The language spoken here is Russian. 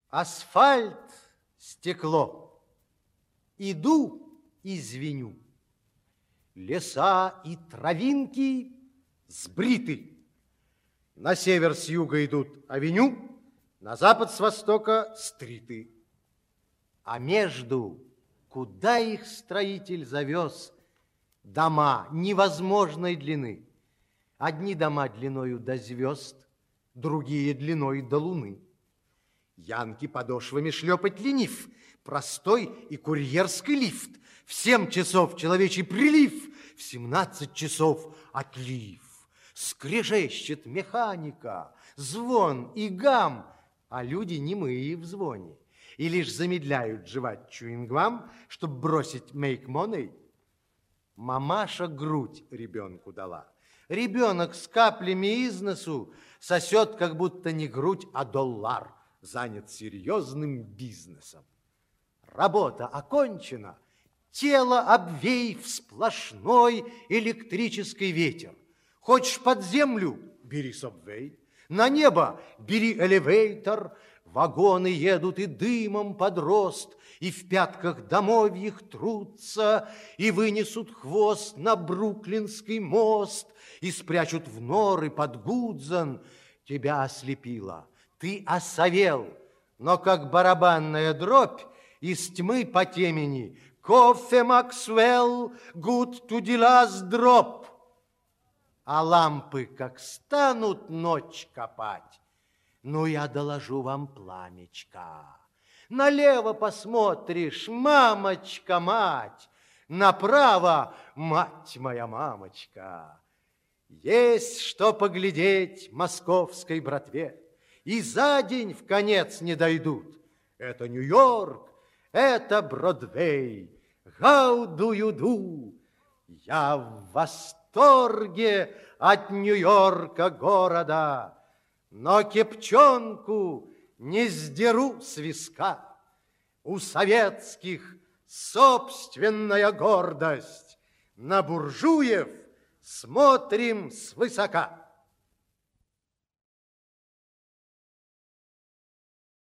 Асфальт, стекло. Иду и звеню. Леса и травинки сбриты. На север с юга идут авеню, на запад с востока стриты. А между, куда их строитель завез, дома невозможной длины. Одни дома длиною до звезд, другие длиной до луны. Янки подошвами шлепать ленив, простой и курьерский лифт. В 7 часов человечий прилив, в 17 часов отлив. Скрежещет механика, звон и гам, а люди немые в звоне. И лишь замедляют жевать чуингвам, чтоб бросить make money. Мамаша грудь ребенку дала. Ребенок с каплями из носу сосет, как будто не грудь, а доллар, занят серьезным бизнесом. Работа окончена, тело обвей в сплошной электрический ветер. Хочешь под землю – бери сабвей, на небо – бери элевейтор. Вагоны едут и дымом под рост, и в пятках домовьих трутся, и вынесут хвост на Бруклинский мост, и спрячут в норы под Гудзон. Тебя ослепило, ты осовел, но как барабанная дробь из тьмы по темени кофе Максвелл, good to the last drop. А лампы как станут ночь копать, ну, я доложу вам пламечка. Налево посмотришь, мамочка, мать, направо, мать моя мамочка. Есть что поглядеть московской братве, и за день в конец не дойдут. Это Нью-Йорк, это Бродвей. How do you do? Я в восторге от Нью-Йорка города, но кепчонку не сдеру с виска. У советских собственная гордость, на буржуев смотрим свысока.